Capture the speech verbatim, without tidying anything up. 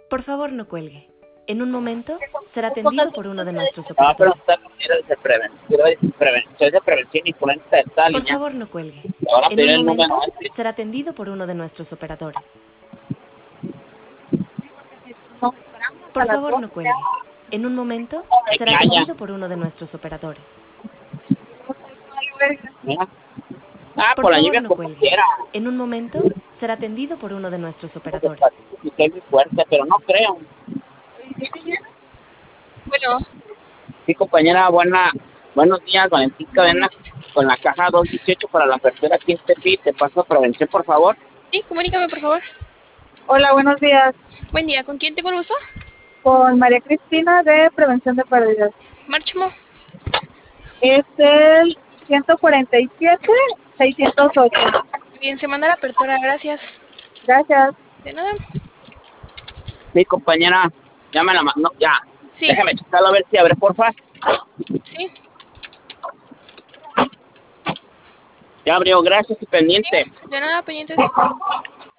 Por favor, no cuelgue. En un momento será atendido por uno de nuestros Ah, pero operadores. está quiero de prevención, prevención de prevención y influenza de esta Por línea. favor, no cuelgue. Ahora En un pedir el número momento este. será atendido por uno de nuestros operadores. Nos esperamos hasta Por las favor, no doce. cuelgue. En un momento Ay, será que haya. atendido por uno de nuestros operadores. Mira. Ah, Por por la favor, lluvia no como cuelgue. quiera. En un momento será atendido por uno de nuestros Porque operadores. parece que es muy fuerte, pero no creo. Bueno, Sí, compañera, buena, buenos días, Valentín Cadena, con la caja dos dieciocho para la apertura aquí este P I. Te paso prevención, por favor. Sí, comunícame, por favor. hola, buenos días. Buen día, ¿con quién tengo el gusto? Con María Cristina de Prevención de Pérdidas. Márchamo. Es el ciento cuarenta y siete seiscientos ocho. Bien, se manda la apertura, gracias. Gracias. De nada. Sí, compañera, ya me la mandó, ya. Sí, Déjame checarlo a ver si abre, porfa. sí, Ya abrió, gracias y pendiente. de nada, pendientes.